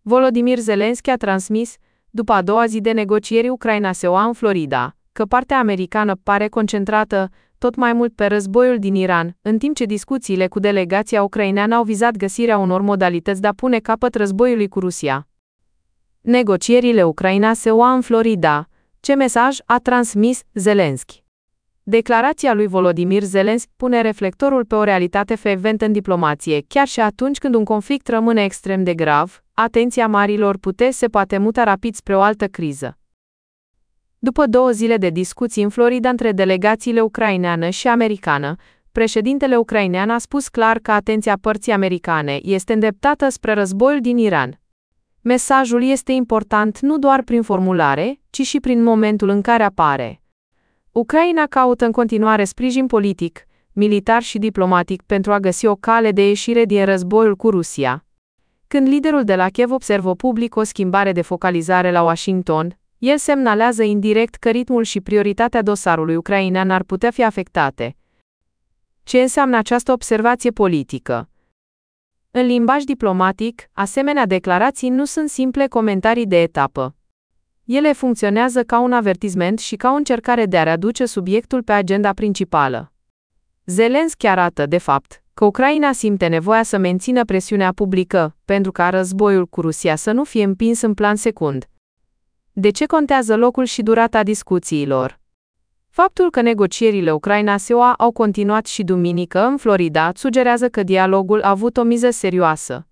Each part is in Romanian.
Volodymyr Zelensky a transmis, după a doua zi de negocieri Ucraina-SUA în Florida, că partea americană pare concentrată tot mai mult pe războiul din Iran, în timp ce discuțiile cu delegația ucraineană au vizat găsirea unor modalități de a pune capăt războiului cu Rusia. Negocierile Ucraina-SUA în Florida. Ce mesaj a transmis Zelensky? Declarația lui Volodymyr Zelensky pune reflectorul pe o realitate frecventă în diplomație, chiar și atunci când un conflict rămâne extrem de grav, atenția marilor puteri se poate muta rapid spre o altă criză. După 2 zile de discuții în Florida între delegațiile ucraineană și americană, președintele ucrainean a spus clar că atenția părții americane este îndreptată spre războiul din Iran. Mesajul este important nu doar prin formulare, ci și prin momentul în care apare. Ucraina caută în continuare sprijin politic, militar și diplomatic pentru a găsi o cale de ieșire din războiul cu Rusia. Când liderul de la Kiev observă public o schimbare de focalizare la Washington, el semnalează indirect că ritmul și prioritatea dosarului ucrainean ar putea fi afectate. Ce înseamnă această observație politică? În limbaj diplomatic, asemenea declarații nu sunt simple comentarii de etapă. Ele funcționează ca un avertisment și ca o încercare de a readuce subiectul pe agenda principală. Zelensky arată, de fapt, că Ucraina simte nevoia să mențină presiunea publică, pentru ca războiul cu Rusia să nu fie împins în plan secund. De ce contează locul și durata discuțiilor? Faptul că negocierile Ucraina-SUA au continuat și duminică în Florida sugerează că dialogul a avut o miză serioasă.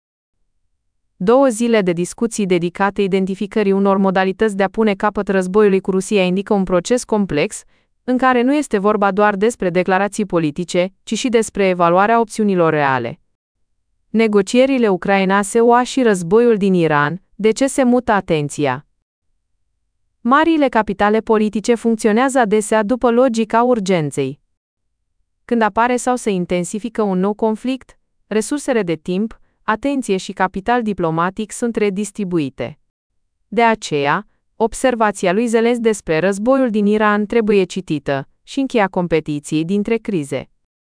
2 zile de discuții dedicate identificării unor modalități de a pune capăt războiului cu Rusia indică un proces complex, în care nu este vorba doar despre declarații politice, ci și despre evaluarea opțiunilor reale. Negocierile Ucraina-SUA și războiul din Iran, de ce se mută atenția? Marile capitale politice funcționează adesea după logica urgenței. Când apare sau se intensifică un nou conflict, resursele de timp, atenție și capital diplomatic sunt redistribuite. De aceea, observația lui Zelensky despre războiul din Iran trebuie citită și încheia competiții dintre crize.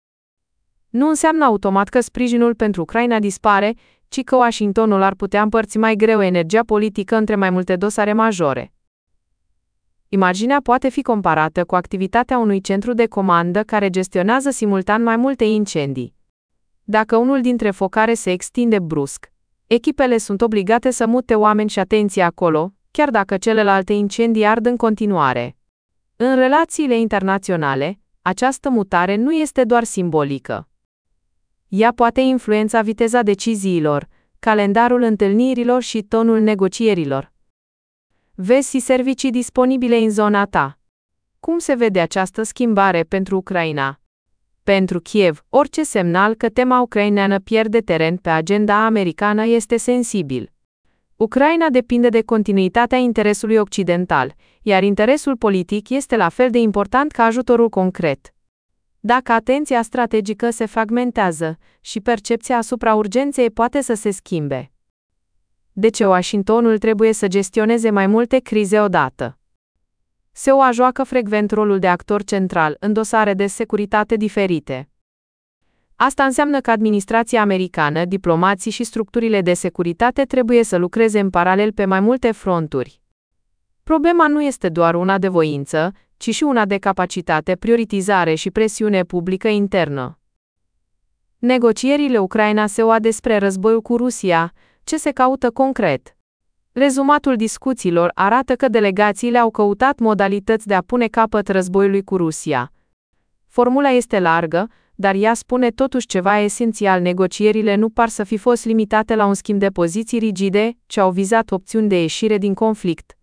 Nu înseamnă automat că sprijinul pentru Ucraina dispare, ci că Washingtonul ar putea împărți mai greu energia politică între mai multe dosare majore. Imaginea poate fi comparată cu activitatea unui centru de comandă care gestionează simultan mai multe incendii. Dacă unul dintre focare se extinde brusc, echipele sunt obligate să mute oameni și atenție acolo, chiar dacă celelalte incendii ard în continuare. În relațiile internaționale, această mutare nu este doar simbolică. Ea poate influența viteza deciziilor, calendarul întâlnirilor și tonul negocierilor. Vezi servicii disponibile în zona ta. Cum se vede această schimbare pentru Ucraina? Pentru Kiev, orice semnal că tema ucraineană pierde teren pe agenda americană este sensibil. Ucraina depinde de continuitatea interesului occidental, iar interesul politic este la fel de important ca ajutorul concret. Dacă atenția strategică se fragmentează și percepția asupra urgenței poate să se schimbe. De ce Washingtonul trebuie să gestioneze mai multe crize odată? SUA joacă frecvent rolul de actor central în dosare de securitate diferite. Asta înseamnă că administrația americană, diplomații și structurile de securitate trebuie să lucreze în paralel pe mai multe fronturi. Problema nu este doar una de voință, ci și una de capacitate, prioritizare și presiune publică internă. Negocierile Ucraina-SUA despre războiul cu Rusia, ce se caută concret? Rezumatul discuțiilor arată că delegațiile au căutat modalități de a pune capăt războiului cu Rusia. Formula este largă, dar ea spune totuși ceva esențial. Negocierile nu par să fi fost limitate la un schimb de poziții rigide, ci au vizat opțiuni de ieșire din conflict.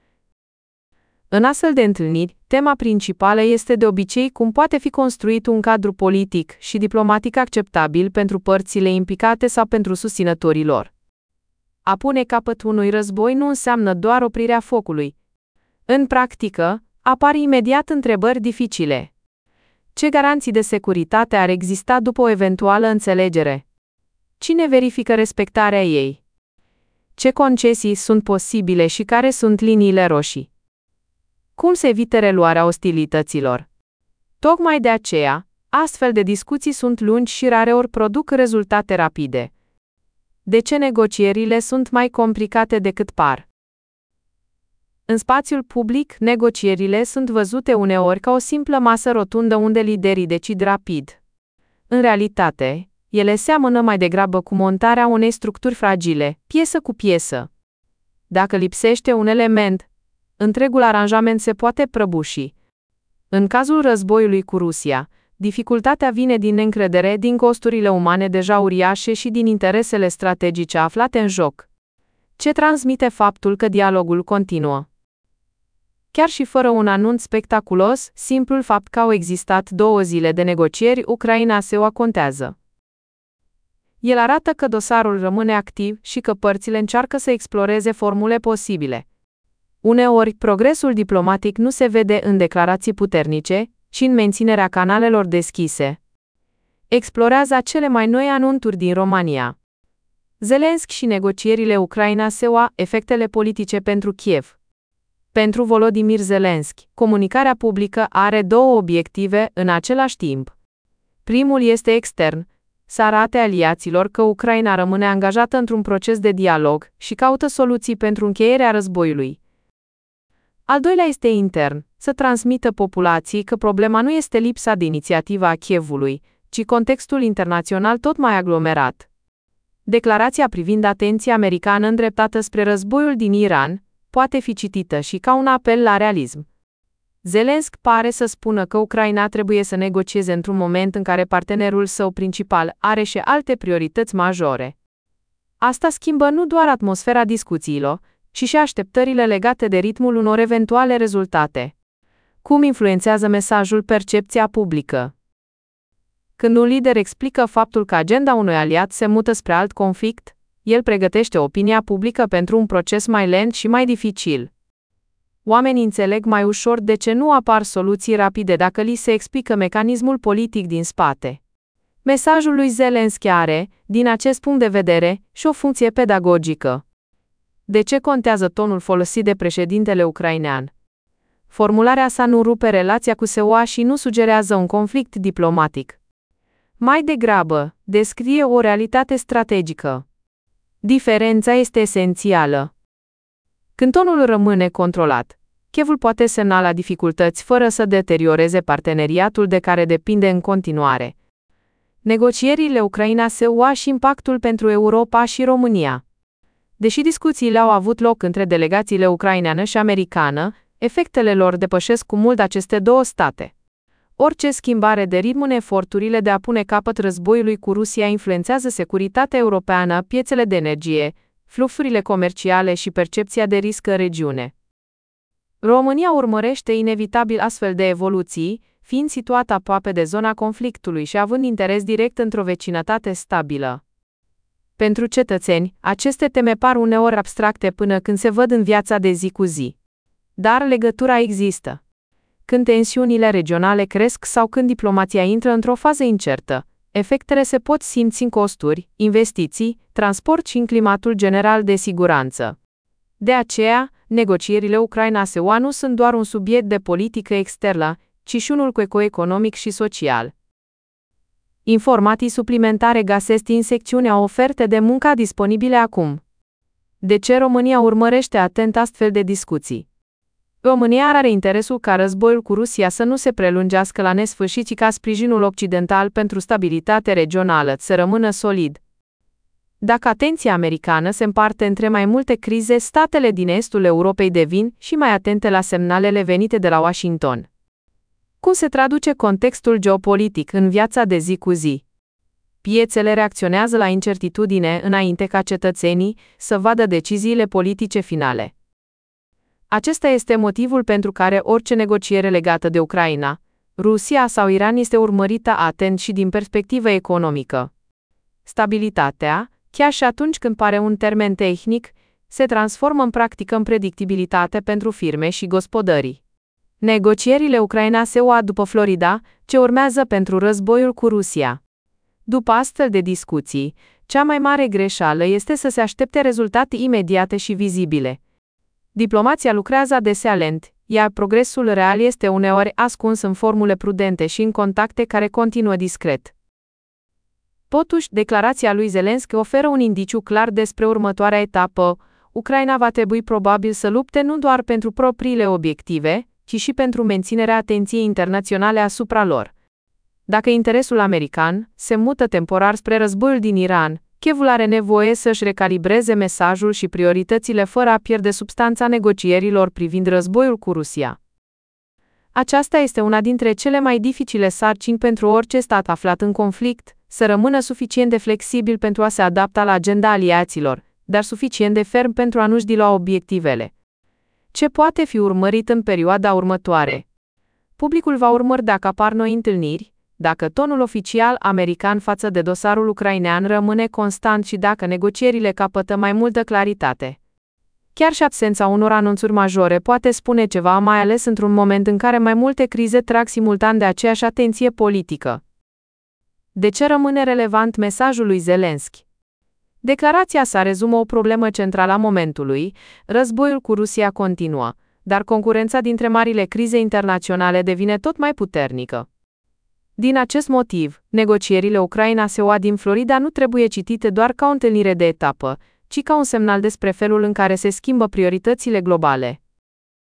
În astfel de întâlniri, tema principală este de obicei cum poate fi construit un cadru politic și diplomatic acceptabil pentru părțile implicate sau pentru susținătorii lor. A pune capăt unui război nu înseamnă doar oprirea focului. În practică, apar imediat întrebări dificile. Ce garanții de securitate ar exista după o eventuală înțelegere? Cine verifică respectarea ei? Ce concesii sunt posibile și care sunt liniile roșii? Cum se evite reluarea ostilităților? Tocmai de aceea, astfel de discuții sunt lungi și rareori produc rezultate rapide. De ce negocierile sunt mai complicate decât par? În spațiul public, negocierile sunt văzute uneori ca o simplă masă rotundă unde liderii decid rapid. În realitate, ele seamănă mai degrabă cu montarea unei structuri fragile, piesă cu piesă. Dacă lipsește un element, întregul aranjament se poate prăbuși. În cazul războiului cu Rusia, dificultatea vine din neîncredere, din costurile umane deja uriașe și din interesele strategice aflate în joc. Ce transmite faptul că dialogul continuă? Chiar și fără un anunț spectaculos, simplul fapt că au existat 2 zile de negocieri Ucraina-SUA contează. El arată că dosarul rămâne activ și că părțile încearcă să exploreze formule posibile. Uneori, progresul diplomatic nu se vede în declarații puternice, ci în menținerea canalelor deschise. Explorează cele mai noi anunțuri din România. Zelenski și negocierile Ucraina-SUA, efectele politice pentru Kiev. Pentru Volodymyr Zelenski, comunicarea publică are 2 obiective în același timp. Primul este extern, să arate aliaților că Ucraina rămâne angajată într-un proces de dialog și caută soluții pentru încheierea războiului. Al doilea este intern, să transmită populației că problema nu este lipsa de inițiativă a Kievului, ci contextul internațional tot mai aglomerat. Declarația privind atenția americană îndreptată spre războiul din Iran poate fi citită și ca un apel la realism. Zelenski pare să spună că Ucraina trebuie să negocieze într-un moment în care partenerul său principal are și alte priorități majore. Asta schimbă nu doar atmosfera discuțiilor, ci și așteptările legate de ritmul unor eventuale rezultate. Cum influențează mesajul percepția publică? Când un lider explică faptul că agenda unui aliat se mută spre alt conflict, el pregătește opinia publică pentru un proces mai lent și mai dificil. Oamenii înțeleg mai ușor de ce nu apar soluții rapide dacă li se explică mecanismul politic din spate. Mesajul lui Zelenski are, din acest punct de vedere, și o funcție pedagogică. De ce contează tonul folosit de președintele ucrainean? Formularea sa nu rupe relația cu SUA și nu sugerează un conflict diplomatic. Mai degrabă, descrie o realitate strategică. Diferența este esențială. Când tonul rămâne controlat, Kievul poate semnala dificultăți fără să deterioreze parteneriatul de care depinde în continuare. Negocierile Ucraina-SUA și impactul pentru Europa și România. Deși discuțiile au avut loc între delegațiile ucraineană și americană, efectele lor depășesc cu mult aceste 2 state. Orice schimbare de ritm în eforturile de a pune capăt războiului cu Rusia influențează securitatea europeană, piețele de energie, fluxurile comerciale și percepția de risc în regiune. România urmărește inevitabil astfel de evoluții, fiind situată aproape de zona conflictului și având interes direct într-o vecinătate stabilă. Pentru cetățeni, aceste teme par uneori abstracte până când se văd în viața de zi cu zi. Dar legătura există. Când tensiunile regionale cresc sau când diplomația intră într-o fază incertă, efectele se pot simți în costuri, investiții, transport și în climatul general de siguranță. De aceea, negocierile Ucraina-SUA nu sunt doar un subiect de politică externă, ci și unul economic și social. Informații suplimentare găsesc în secțiunea oferte de muncă disponibile acum. De ce România urmărește atent astfel de discuții? România are interesul ca războiul cu Rusia să nu se prelungească la nesfârșit și ca sprijinul occidental pentru stabilitate regională să rămână solid. Dacă atenția americană se împarte între mai multe crize, statele din estul Europei devin și mai atente la semnalele venite de la Washington. Cum se traduce contextul geopolitic în viața de zi cu zi? Piețele reacționează la incertitudine înainte ca cetățenii să vadă deciziile politice finale. Acesta este motivul pentru care orice negociere legată de Ucraina, Rusia sau Iran este urmărită atent și din perspectivă economică. Stabilitatea, chiar și atunci când pare un termen tehnic, se transformă în practică în predictibilitate pentru firme și gospodării. Negocierile Ucraina-SUA după Florida, ce urmează pentru războiul cu Rusia. După astfel de discuții, cea mai mare greșeală este să se aștepte rezultate imediate și vizibile. Diplomația lucrează adesea lent, iar progresul real este uneori ascuns în formule prudente și în contacte care continuă discret. Totuși, declarația lui Zelensky oferă un indiciu clar despre următoarea etapă. Ucraina va trebui probabil să lupte nu doar pentru propriile obiective, ci și pentru menținerea atenției internaționale asupra lor. Dacă interesul american se mută temporar spre războiul din Iran, Kievul are nevoie să-și recalibreze mesajul și prioritățile fără a pierde substanța negocierilor privind războiul cu Rusia. Aceasta este una dintre cele mai dificile sarcini pentru orice stat aflat în conflict, să rămână suficient de flexibil pentru a se adapta la agenda aliaților, dar suficient de ferm pentru a nu-și dilua obiectivele. Ce poate fi urmărit în perioada următoare? Publicul va urmări dacă apar noi întâlniri, dacă tonul oficial american față de dosarul ucrainean rămâne constant și dacă negocierile capătă mai multă claritate. Chiar și absența unor anunțuri majore poate spune ceva, mai ales într-un moment în care mai multe crize trag simultan de aceeași atenție politică. De ce rămâne relevant mesajul lui Zelensky? Declarația sa rezumă o problemă centrală a momentului: războiul cu Rusia continuă, dar concurența dintre marile crize internaționale devine tot mai puternică. Din acest motiv, negocierile Ucraina-SUA din Florida nu trebuie citite doar ca o întâlnire de etapă, ci ca un semnal despre felul în care se schimbă prioritățile globale.